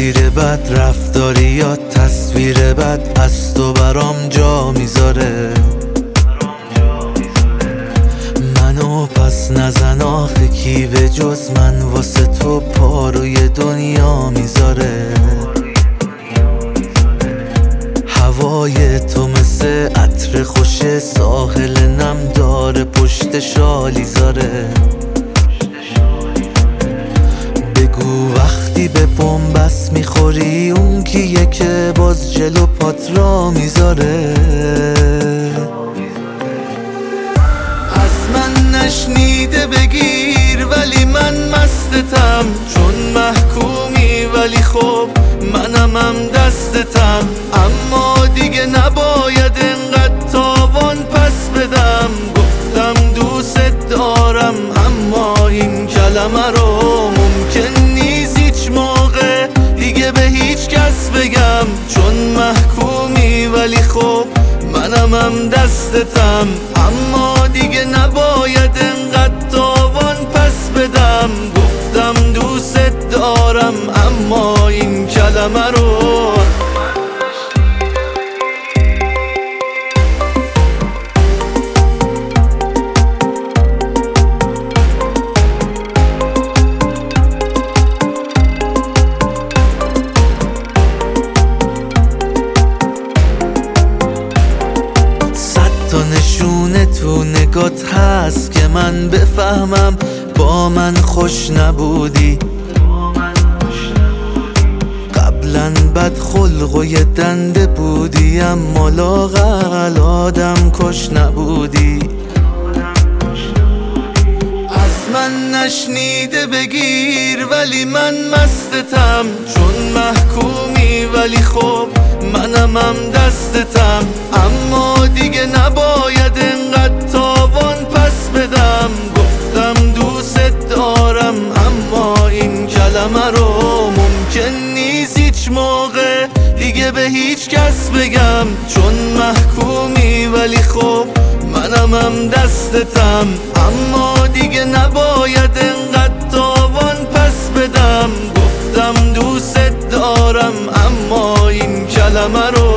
تقدیر بد، رفتاری یا تصویر بد از تو برام جا میذاره. منو پس نزن آخه کی به جز من واسه تو پا روی دنیا میذاره. هوای تو مثل عطر خوش ساحل نم داره پشت شالی زاره. بگو وقتی به بنبست میخوری اون کیه که باز جلو پات را میذاره. از من نشنیده بگیر ولی من مستتم، چون محکومی ولی خب منم دستتم. اما دیگه نباید انقدر تاوان پس بدم. گفتم دوست دارم اما این کلمه رو ممکن نیست هیچ موقع دیگه به هیچ کس بگم. چون محکومی ولی خب منم دستتم. اما دیگه نباید انقدر تاوان پس بدم. گفتم دوست دارم اما این کلمه رو نشونه تو نگات هست که من بفهمم با من خوش نبودی. قبلا بد خلق و یه دنده بودی اما لااقل آدم کش نبودی. از من نشنیده بگیر ولی من مستتم، چون محکومی ولی خب منم دستتم. اما دیگه نباید انقدر تاوان پس بدم. گفتم دوست دارم اما این کلمه رو ممکن نیست هیچ موقع دیگه به هیچ کس بگم. چون محکومی ولی خب منم دستتم. اما دیگه نباید انقدر تاوان پس بدم. گفتم دوست دارم اما این کلمه رو